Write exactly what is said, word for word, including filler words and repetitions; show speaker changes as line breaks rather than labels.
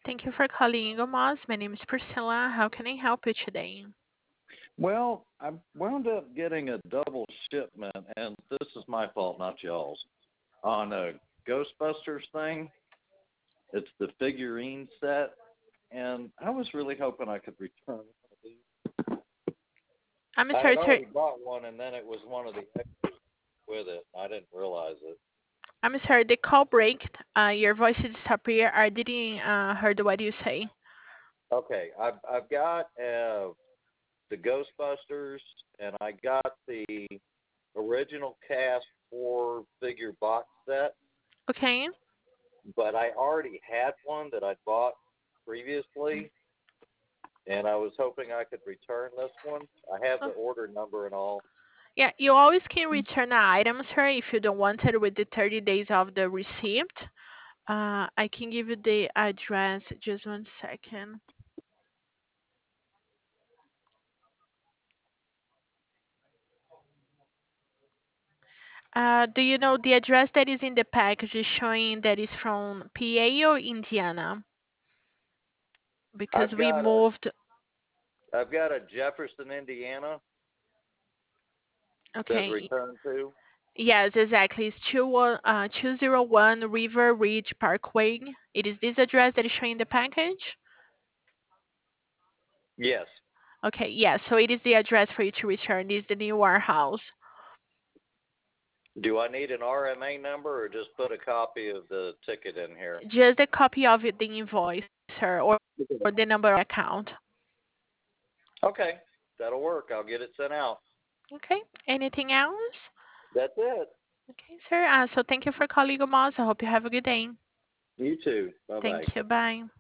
Thank you for calling Ingomos. My name is Priscilla. How can I help you today?
Well, I wound up getting a double shipment, and this is my fault, not y'all's, on a Ghostbusters thing. It's the figurine set, and I was really hoping I could return one of these.
I'm
I
sorry,
had
sir.
already bought one, and then it was one of the extras with it. I didn't realize it.
I'm sorry. The call break. Uh, your voice disappeared. I didn't uh, heard what you say.
Okay, I've I've got uh, the Ghostbusters, and I got the original cast four figure box set,
Okay.
but I already had one that I'd bought previously, and I was hoping I could return this one. I have
Uh,
the order number and all.
yeah, you always can return an item, sir, if you don't want it with the thirty days of the receipt. Uh, I can give you the address. Just one second. Uh, do you know the address that is in the package is showing that is from P A or Indiana? Because
I've
we
got a
moved.
I've got a Jefferson, Indiana to
Okay.
return to.
Yes, exactly. It's two one uh two zero one River Ridge Parkway. It is this address that is showing the package.
Yes.
Okay, yes. So it is the address for you to return. This is the new warehouse.
Do I need an R M A number or just put a copy of the ticket in here?
Just a copy of it, the invoice, sir, or
Okay.
or the number of account.
Okay, that'll work. I'll get it sent out.
Okay. Anything else?
That's it.
Okay, sir. Uh, so thank you for calling Gomos. I hope you have a good day.
You too. Bye
Thank
bye.
you. Bye.